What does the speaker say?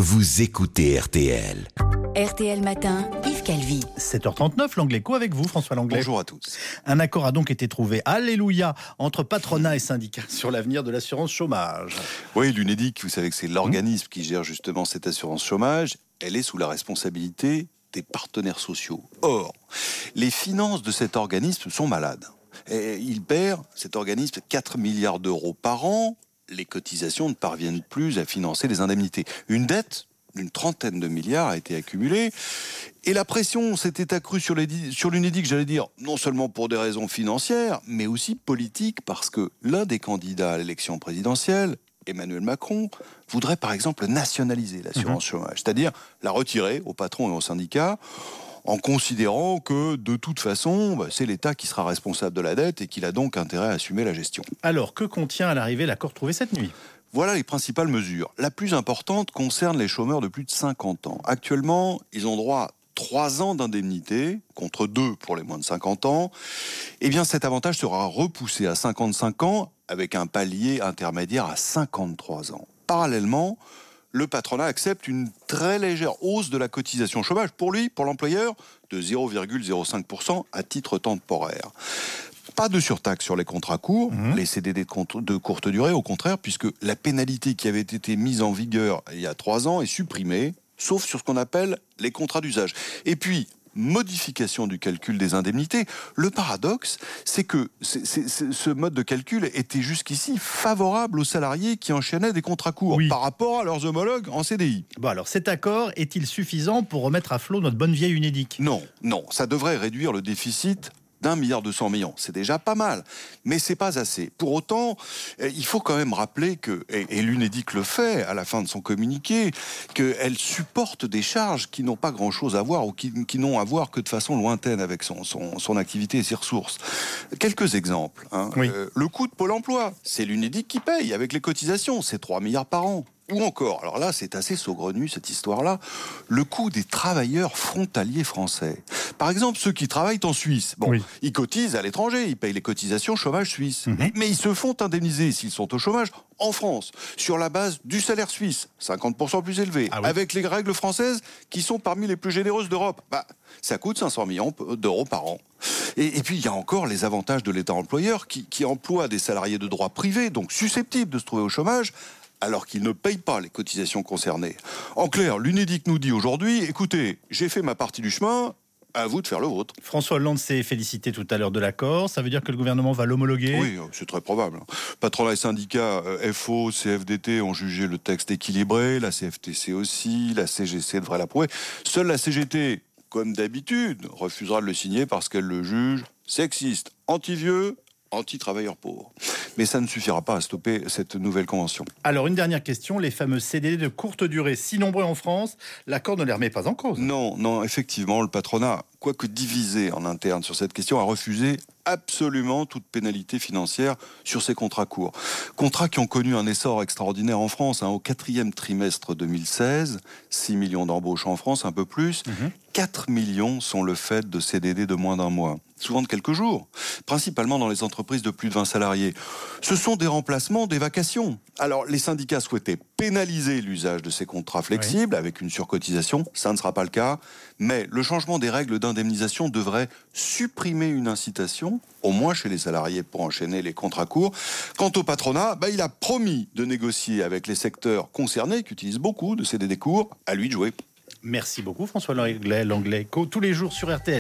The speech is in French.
vous écoutez RTL. RTL Matin, Yves Calvi. 7h39, l'Angléco avec vous, François Langlais. Bonjour à tous. Un accord a donc été trouvé, alléluia, entre patronat et syndicats sur l'avenir de l'assurance chômage. Oui, l'UNEDIC, vous savez que c'est l'organisme qui gère justement cette assurance chômage. Elle est sous la responsabilité des partenaires sociaux. Or, les finances de cet organisme sont malades. Et il perd, cet organisme, 4 milliards d'euros par an. Les cotisations ne parviennent plus à financer les indemnités. Une dette d'une 30aine de milliards a été accumulée. Et la pression s'était accrue sur l'UNEDIC, j'allais dire, non seulement pour des raisons financières, mais aussi politiques, parce que l'un des candidats à l'élection présidentielle, Emmanuel Macron, voudrait par exemple nationaliser l'assurance chômage, c'est-à-dire la retirer aux patrons et aux syndicats, en considérant que, de toute façon, c'est l'État qui sera responsable de la dette et qu'il a donc intérêt à assumer la gestion. Alors, que contient à l'arrivée l'accord trouvé cette nuit ? Voilà les principales mesures. La plus importante concerne les chômeurs de plus de 50 ans. Actuellement, ils ont droit à 3 ans d'indemnité, contre 2 pour les moins de 50 ans. Eh bien, cet avantage sera repoussé à 55 ans, avec un palier intermédiaire à 53 ans. Parallèlement, le patronat accepte une très légère hausse de la cotisation chômage pour lui, pour l'employeur, de 0,05% à titre temporaire. Pas de surtaxe sur les contrats courts, les CDD de courte durée, au contraire, puisque la pénalité qui avait été mise en vigueur il y a 3 ans est supprimée, sauf sur ce qu'on appelle les contrats d'usage. Et puis, modification du calcul des indemnités. Le paradoxe, c'est que ce mode de calcul était jusqu'ici favorable aux salariés qui enchaînaient des contrats courts par rapport à leurs homologues en CDI. Bon, alors cet accord est-il suffisant pour remettre à flot notre bonne vieille UNEDIC ? Non, ça devrait réduire le déficit d'1,2 milliard. C'est déjà pas mal, mais c'est pas assez. Pour autant, il faut quand même rappeler que, et l'UNEDIC le fait à la fin de son communiqué, qu'elle supporte des charges qui n'ont pas grand-chose à voir ou qui n'ont à voir que de façon lointaine avec son activité et ses ressources. Quelques exemples. Le coût de Pôle emploi, c'est l'UNEDIC qui paye avec les cotisations, c'est 3 milliards par an. Ou encore, alors là, c'est assez saugrenu cette histoire-là, le coût des travailleurs frontaliers français. Par exemple, ceux qui travaillent en Suisse, ils cotisent à l'étranger, ils payent les cotisations chômage suisse. Mais ils se font indemniser s'ils sont au chômage en France, sur la base du salaire suisse, 50% plus élevé, avec les règles françaises qui sont parmi les plus généreuses d'Europe. Ça coûte 500 millions d'euros par an. Et puis, il y a encore les avantages de l'État employeur qui emploie des salariés de droit privé, donc susceptibles de se trouver au chômage, alors qu'ils ne payent pas les cotisations concernées. En clair, l'UNEDIC nous dit aujourd'hui, écoutez, j'ai fait ma partie du chemin, à vous de faire le vôtre. François Hollande s'est félicité tout à l'heure de l'accord. Ça veut dire que le gouvernement va l'homologuer ? Oui, c'est très probable. Patronat et syndicats, FO, CFDT ont jugé le texte équilibré, la CFTC aussi, la CGC devrait l'approuver. Seule la CGT, comme d'habitude, refusera de le signer parce qu'elle le juge sexiste, anti-vieux, anti-travailleurs pauvres. Mais ça ne suffira pas à stopper cette nouvelle convention. Alors, une dernière question. Les fameux CDD de courte durée, si nombreux en France, l'accord ne les remet pas en cause. Non, effectivement, le patronat, quoique divisé en interne sur cette question, a refusé absolument toute pénalité financière sur ces contrats courts. Contrats qui ont connu un essor extraordinaire en France. Au 4e trimestre 2016, 6 millions d'embauches en France, un peu plus. 4 millions sont le fait de CDD de moins d'un mois, souvent de quelques jours, principalement dans les entreprises de plus de 20 salariés. Ce sont des remplacements, des vacations. Alors, les syndicats souhaitaient pénaliser l'usage de ces contrats flexibles avec une surcotisation. Ça ne sera pas le cas. Mais le changement des règles d'indemnisation devrait supprimer une incitation, au moins chez les salariés, pour enchaîner les contrats courts. Quant au patronat, il a promis de négocier avec les secteurs concernés, qui utilisent beaucoup de CDD courts. À lui de jouer. Merci beaucoup François Langlais, tous les jours sur RTL.